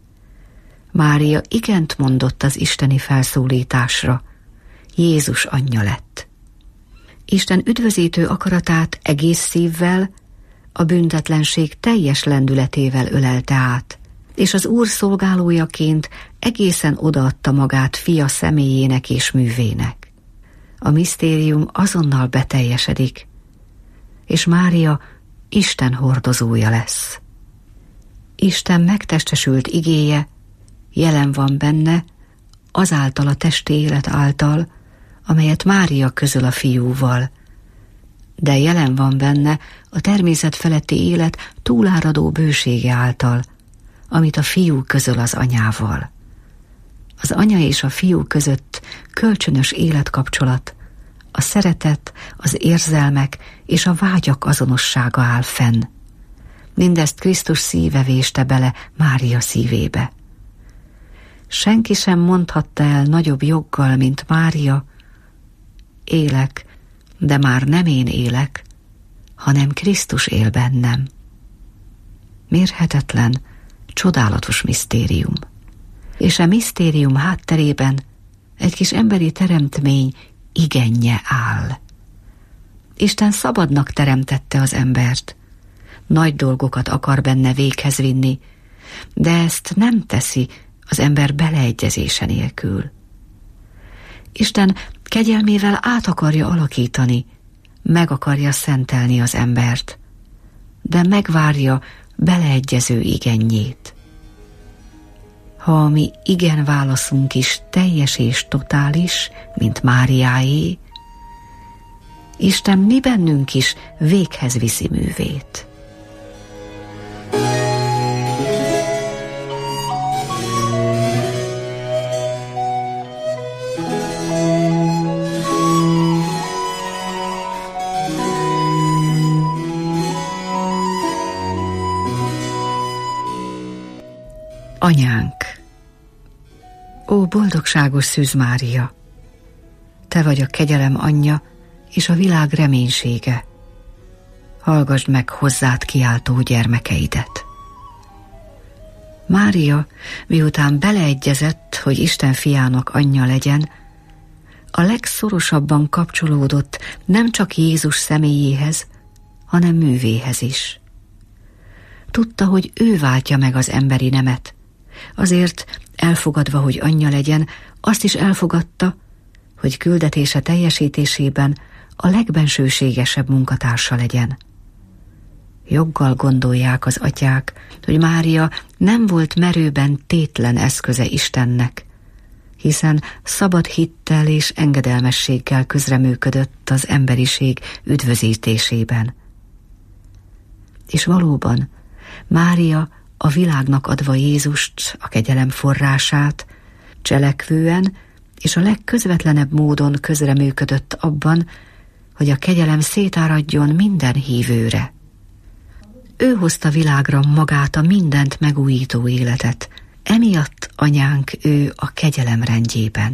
Mária igent mondott az isteni felszólításra, Jézus anyja lett. Isten üdvözítő akaratát egész szívvel, a büntetlenség teljes lendületével ölelte át, és az Úr szolgálójaként egészen odaadta magát fia személyének és művének. A misztérium azonnal beteljesedik, és Mária Isten hordozója lesz. Isten megtestesült igéje jelen van benne azáltal a testi élet által, amelyet Mária közöl a fiúval, de jelen van benne a természet feletti élet túláradó bősége által, amit a fiú közöl az anyával. Az anya és a fiú között kölcsönös életkapcsolat, a szeretet, az érzelmek és a vágyak azonossága áll fenn. Mindezt Krisztus szíve véste bele Mária szívébe. Senki sem mondhatta el nagyobb joggal, mint Mária: élek, de már nem én élek, hanem Krisztus él bennem. Mérhetetlen, csodálatos misztérium. És a misztérium hátterében egy kis emberi teremtmény igenje áll. Isten szabadnak teremtette az embert. Nagy dolgokat akar benne véghez vinni, de ezt nem teszi az ember beleegyezése nélkül. Isten kegyelmével át akarja alakítani, meg akarja szentelni az embert, de megvárja beleegyező igenjét. Ha a mi igen válaszunk is teljes és totális, mint Máriáé, Isten mi bennünk is véghez viszi művét. Anyánk, ó boldogságos Szűz Mária, te vagy a kegyelem anyja és a világ reménysége. Hallgasd meg hozzád kiáltó gyermekeidet. Mária, miután beleegyezett, hogy Isten fiának anyja legyen, a legszorosabban kapcsolódott nem csak Jézus személyéhez, hanem művéhez is. Tudta, hogy ő váltja meg az emberi nemet, azért elfogadva, hogy anyja legyen, azt is elfogadta, hogy küldetése teljesítésében a legbensőségesebb munkatársa legyen. Joggal gondolják az atyák, hogy Mária nem volt merőben tétlen eszköze Istennek, hiszen szabad hittel és engedelmességgel közreműködött az emberiség üdvözítésében. És valóban Mária a világnak adva Jézust, a kegyelem forrását, cselekvően és a legközvetlenebb módon közreműködött abban, hogy a kegyelem szétáradjon minden hívőre. Ő hozta világra magát a mindent megújító életet, emiatt anyánk ő a kegyelem rendjében.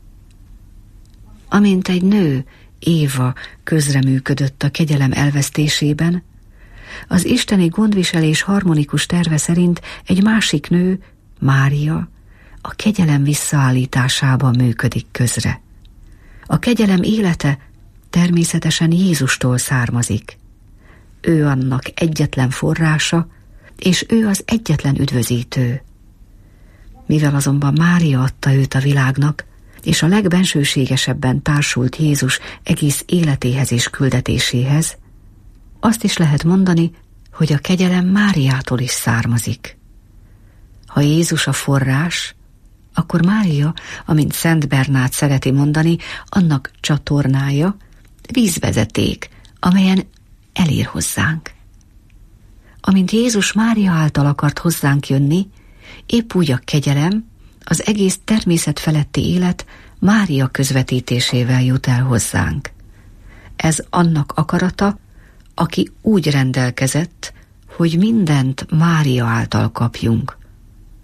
Amint egy nő, Éva közreműködött a kegyelem elvesztésében, az isteni gondviselés harmonikus terve szerint egy másik nő, Mária, a kegyelem visszaállításában működik közre. A kegyelem élete természetesen Jézustól származik. Ő annak egyetlen forrása, és ő az egyetlen üdvözítő. Mivel azonban Mária adta őt a világnak, és a legbensőségesebben társult Jézus egész életéhez és küldetéséhez, azt is lehet mondani, hogy a kegyelem Máriától is származik. Ha Jézus a forrás, akkor Mária, amint Szent Bernát szereti mondani, annak csatornája, vízvezeték, amelyen elér hozzánk. Amint Jézus Mária által akart hozzánk jönni, épp úgy a kegyelem, az egész természet feletti élet Mária közvetítésével jut el hozzánk. Ez annak akarata, aki úgy rendelkezett, hogy mindent Mária által kapjunk,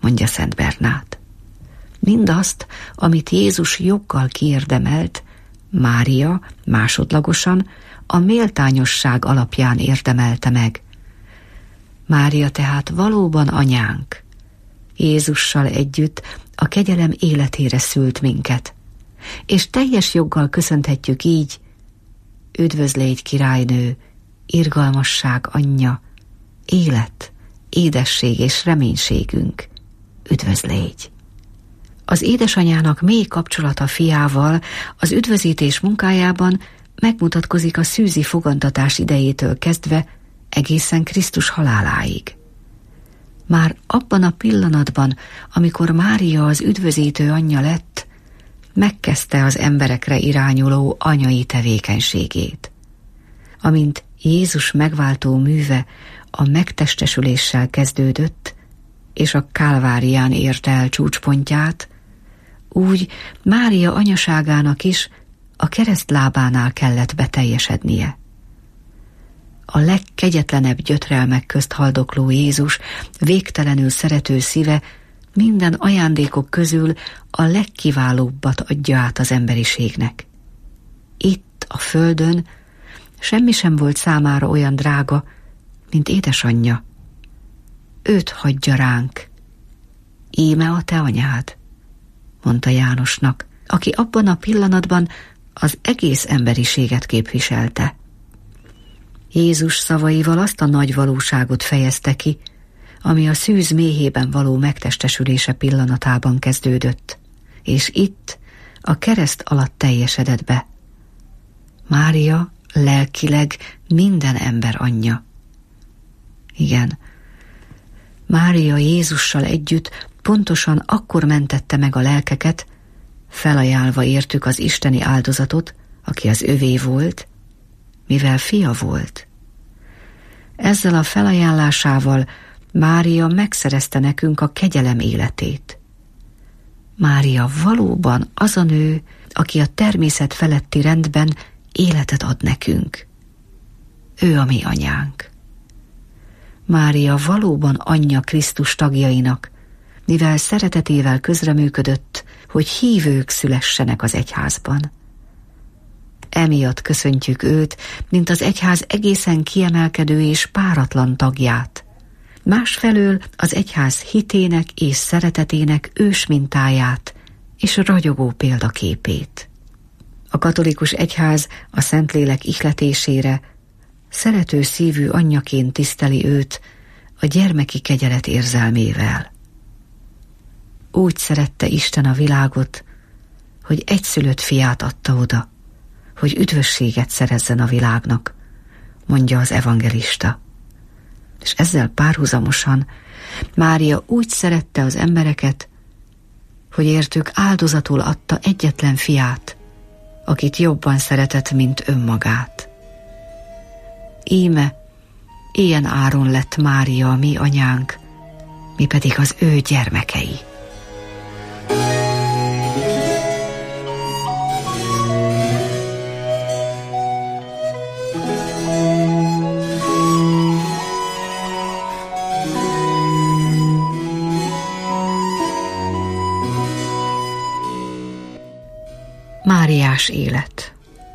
mondja Szent Bernát. Mindazt, amit Jézus joggal kiérdemelt, Mária másodlagosan a méltányosság alapján érdemelte meg. Mária tehát valóban anyánk. Jézussal együtt a kegyelem életére szült minket, és teljes joggal köszönhetjük így: üdvözlégy királynő, irgalmasság anyja, élet, édesség és reménységünk, üdvözlégy. Az édesanyának mély kapcsolata fiával az üdvözítés munkájában megmutatkozik a szűzi fogantatás idejétől kezdve egészen Krisztus haláláig. Már abban a pillanatban, amikor Mária az üdvözítő anyja lett, megkezdte az emberekre irányuló anyai tevékenységét. Amint Jézus megváltó műve a megtestesüléssel kezdődött, és a Kálvárián érte el csúcspontját, úgy Mária anyaságának is a keresztlábánál kellett beteljesednie. A legkegyetlenebb gyötrelmek közt haldokló Jézus végtelenül szerető szíve minden ajándékok közül a legkiválóbbat adja át az emberiségnek. Itt, a földön semmi sem volt számára olyan drága, mint édesanyja. Őt hagyja ránk. Íme a te anyád, mondta Jánosnak, aki abban a pillanatban az egész emberiséget képviselte. Jézus szavaival azt a nagy valóságot fejezte ki, ami a szűz méhében való megtestesülése pillanatában kezdődött, és itt a kereszt alatt teljesedett be. Mária lelkileg minden ember anyja. Igen, Mária Jézussal együtt pontosan akkor mentette meg a lelkeket, felajánlva értük az isteni áldozatot, aki az övé volt, mivel fia volt. Ezzel a felajánlásával Mária megszerezte nekünk a kegyelem életét. Mária valóban az a nő, aki a természet feletti rendben életet ad nekünk. Ő a mi anyánk. Mária valóban anyja Krisztus tagjainak, mivel szeretetével közreműködött, hogy hívők szülessenek az egyházban. Emiatt köszöntjük őt, mint az egyház egészen kiemelkedő és páratlan tagját. Másfelől az egyház hitének és szeretetének ősmintáját és ragyogó példaképét. A katolikus egyház a Szentlélek ihletésére szerető szívű anyjaként tiszteli őt a gyermeki kegyelet érzelmével. Úgy szerette Isten a világot, hogy egyszülött fiát adta oda, hogy üdvösséget szerezzen a világnak, mondja az evangelista. És ezzel párhuzamosan Mária úgy szerette az embereket, hogy értük áldozatul adta egyetlen fiát, akit jobban szeretett, mint önmagát. Íme, ilyen áron lett Mária a mi anyánk, mi pedig az ő gyermekei. Máriás élet.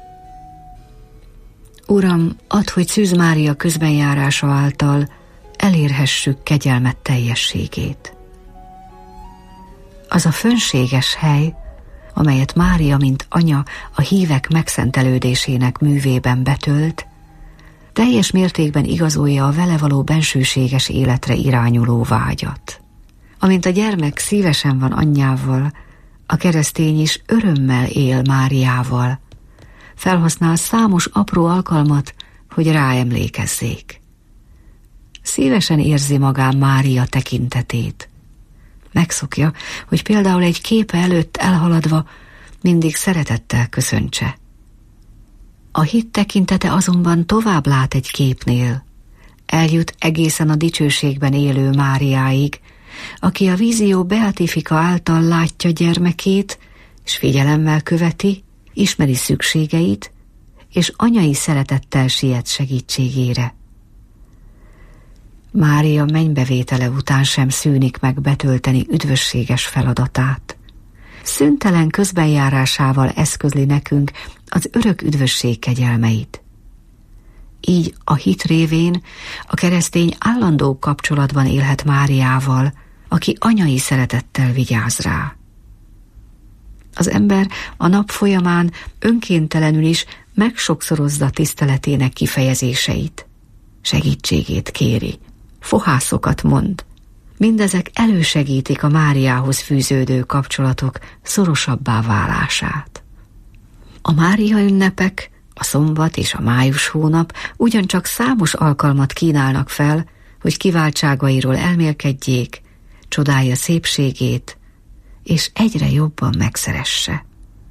Uram, add, hogy Szűz Mária közbenjárása által elérhessük kegyelmet teljességét. Az a fönséges hely, amelyet Mária, mint anya, a hívek megszentelődésének művében betölt, teljes mértékben igazolja a vele való bensőséges életre irányuló vágyat. Amint a gyermek szívesen van anyjával, a keresztény is örömmel él Máriával, felhasznál számos apró alkalmat, hogy ráemlékezzék. Szívesen érzi magán Mária tekintetét. Megszokja, hogy például egy képe előtt elhaladva mindig szeretettel köszöntse. A hit tekintete azonban tovább lát egy képnél. Eljut egészen a dicsőségben élő Máriáig, aki a vízió beatifika által látja gyermekét, és figyelemmel követi, ismeri szükségeit, és anyai szeretettel siet segítségére. Mária mennybevétele után sem szűnik meg betölteni üdvösséges feladatát. Szüntelen közbenjárásával eszközli nekünk az örök üdvösség kegyelmeit. Így a hit révén a keresztény állandó kapcsolatban élhet Máriával, aki anyai szeretettel vigyáz rá. Az ember a nap folyamán önkéntelenül is megsokszorozza tiszteletének kifejezéseit. Segítségét kéri, fohászokat mond. Mindezek elősegítik a Máriához fűződő kapcsolatok szorosabbá válását. A Mária ünnepek, a szombat és a május hónap ugyancsak számos alkalmat kínálnak fel, hogy kiváltságairól elmélkedjék, csodálja szépségét, és egyre jobban megszeresse.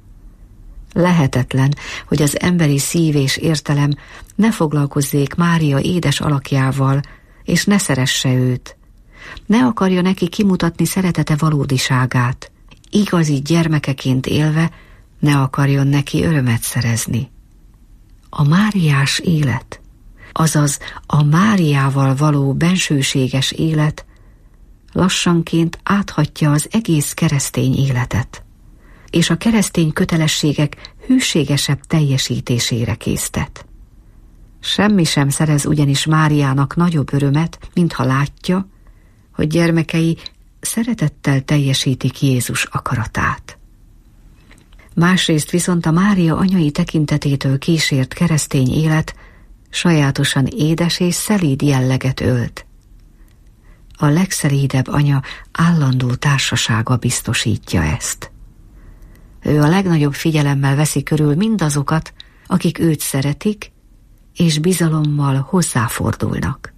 Lehetetlen, hogy az emberi szív és értelem ne foglalkozzék Mária édes alakjával, és ne szeresse őt. Ne akarja neki kimutatni szeretete valódiságát, igazi gyermekeként élve ne akarjon neki örömet szerezni. A máriás élet, azaz a Máriával való bensőséges élet lassanként áthatja az egész keresztény életet, és a keresztény kötelességek hűségesebb teljesítésére késztet. Semmi sem szerez ugyanis Máriának nagyobb örömet, mintha látja, hogy gyermekei szeretettel teljesítik Jézus akaratát. Másrészt viszont a Mária anyai tekintetétől kísért keresztény élet sajátosan édes és szelíd jelleget ölt. A legszelídebb anya állandó társasága biztosítja ezt. Ő a legnagyobb figyelemmel veszi körül mindazokat, akik őt szeretik, és bizalommal hozzáfordulnak.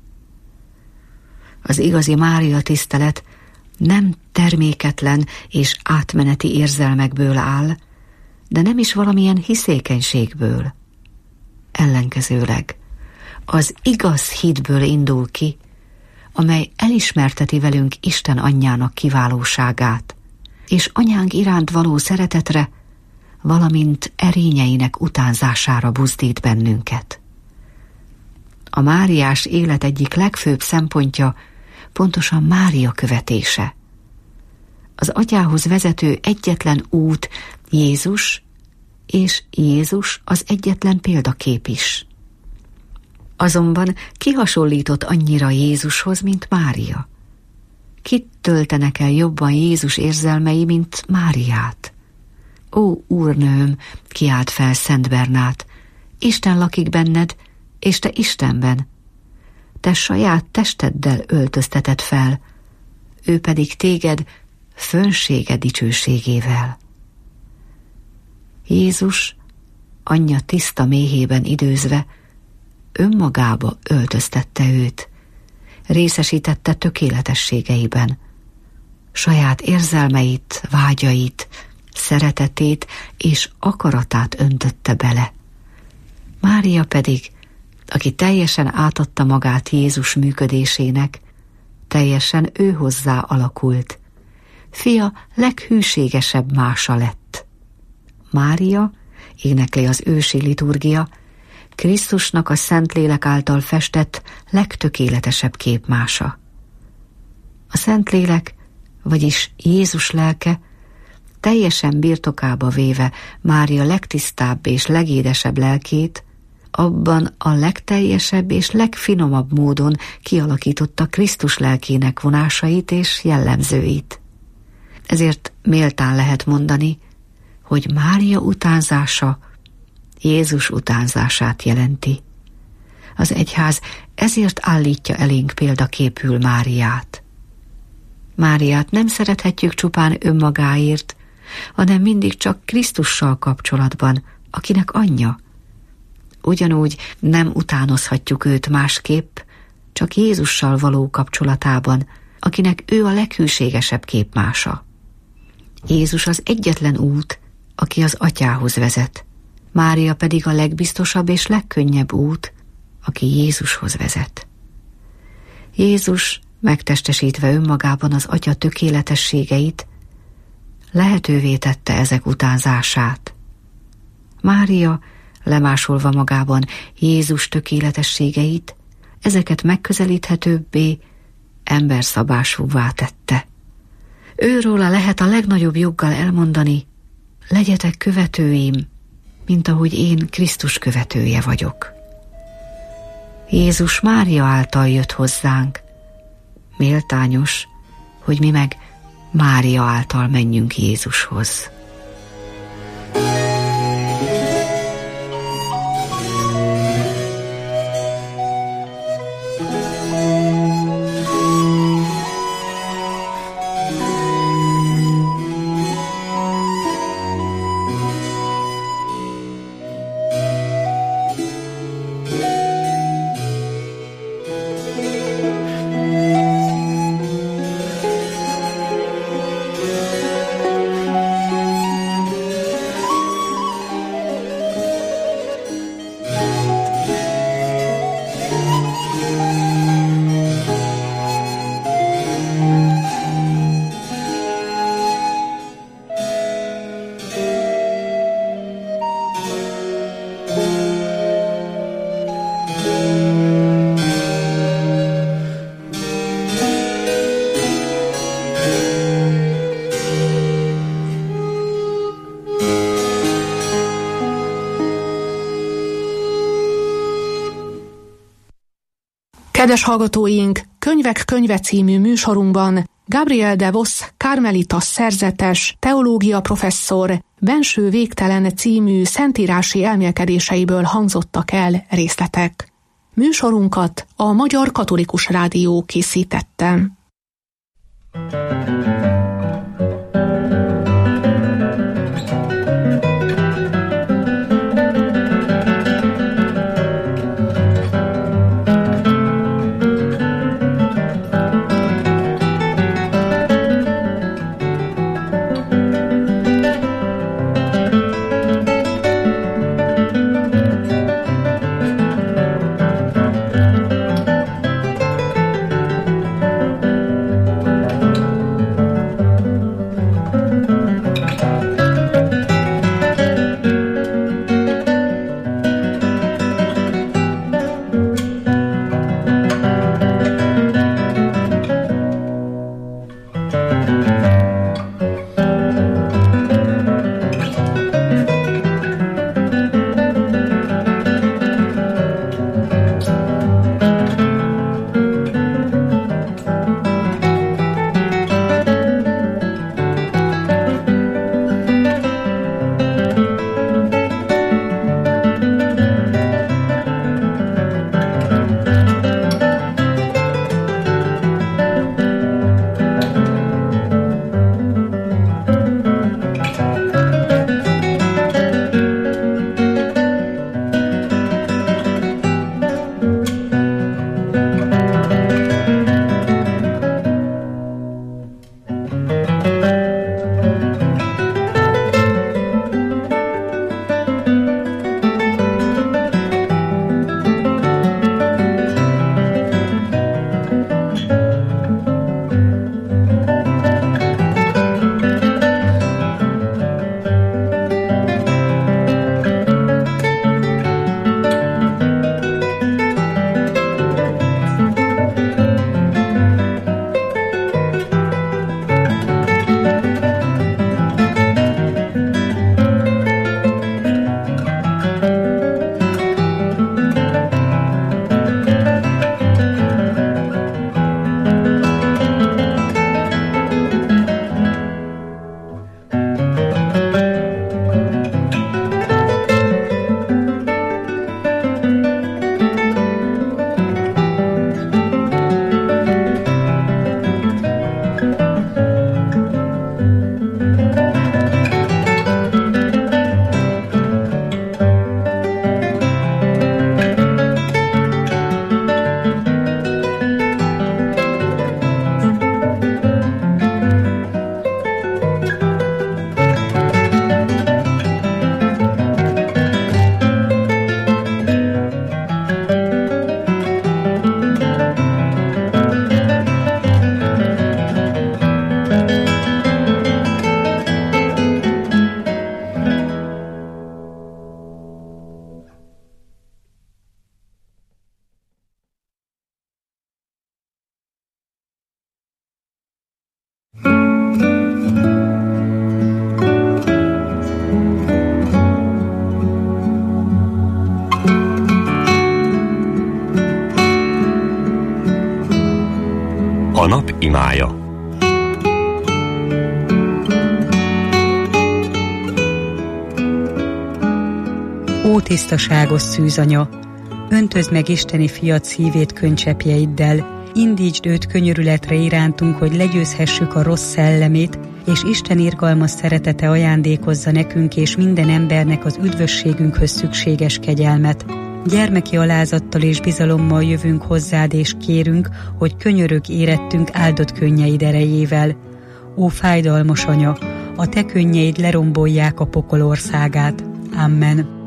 Az igazi Mária tisztelet nem terméketlen és átmeneti érzelmekből áll, de nem is valamilyen hiszékenységből. Ellenkezőleg az igaz hitből indul ki, amely elismerteti velünk Isten anyjának kiválóságát, és anyánk iránt való szeretetre, valamint erényeinek utánzására buzdít bennünket. A máriás élet egyik legfőbb szempontja pontosan Mária követése. Az atyához vezető egyetlen út Jézus, és Jézus az egyetlen példakép is. Azonban ki hasonlított annyira Jézushoz, mint Mária? Kit töltenek el jobban Jézus érzelmei, mint Máriát? Ó, úrnőm, kiált fel Szent Bernát, Isten lakik benned, és te Istenben. Te saját testeddel öltözteted fel, ő pedig téged fönsége dicsőségével. Jézus, anyja tiszta méhében időzve, önmagába öltöztette őt, részesítette tökéletességeiben. Saját érzelmeit, vágyait, szeretetét és akaratát öntötte bele. Mária pedig, aki teljesen átadta magát Jézus működésének, teljesen ő hozzá alakult. Fia leghűségesebb mása lett. Mária, énekli az ősi liturgia, Krisztusnak a Szentlélek által festett legtökéletesebb képmása. A Szentlélek, vagyis Jézus lelke, teljesen birtokába véve Mária legtisztább és legédesebb lelkét, abban a legteljesebb és legfinomabb módon kialakította Krisztus lelkének vonásait és jellemzőit. Ezért méltán lehet mondani, hogy Mária utánzása Jézus utánzását jelenti. Az egyház ezért állítja elénk példaképül Máriát. Máriát nem szerethetjük csupán önmagáért, hanem mindig csak Krisztussal kapcsolatban, akinek anyja. Ugyanúgy nem utánozhatjuk őt másképp, csak Jézussal való kapcsolatában, akinek ő a leghűségesebb képmása. Jézus az egyetlen út, aki az atyához vezet. Mária pedig a legbiztosabb és legkönnyebb út, aki Jézushoz vezet. Jézus, megtestesítve önmagában az atya tökéletességeit, lehetővé tette ezek utánzását. Mária, lemásolva magában Jézus tökéletességeit, ezeket megközelíthetőbbé, emberszabásúvá tette. Őróla lehet a legnagyobb joggal elmondani, legyetek követőim, mint ahogy én Krisztus követője vagyok. Jézus Mária által jött hozzánk, méltányos, hogy mi meg Mária által menjünk Jézushoz. Kedves hallgatóink, Könyvek könyve című műsorunkban Gabriel de Vos karmelitas szerzetes, teológia professzor Benső végtelen című szentírási elmélkedéseiből hangzottak el részletek. Műsorunkat a Magyar Katolikus Rádió készítette. A nap imája. Ó tisztaságos szűzanya, öntözd meg isteni fiat szívét könycseppjeiddel, indítsd őt könyörületre irántunk, hogy legyőzhessük a rossz szellemét, és Isten irgalmas szeretete ajándékozza nekünk és minden embernek az üdvösségünkhöz szükséges kegyelmet. Gyermeki alázattal és bizalommal jövünk hozzád, és kérünk, hogy könyörög érettünk áldott könnyeid erejével. Ó fájdalmas anya, a te könnyeid lerombolják a pokol országát. Amen.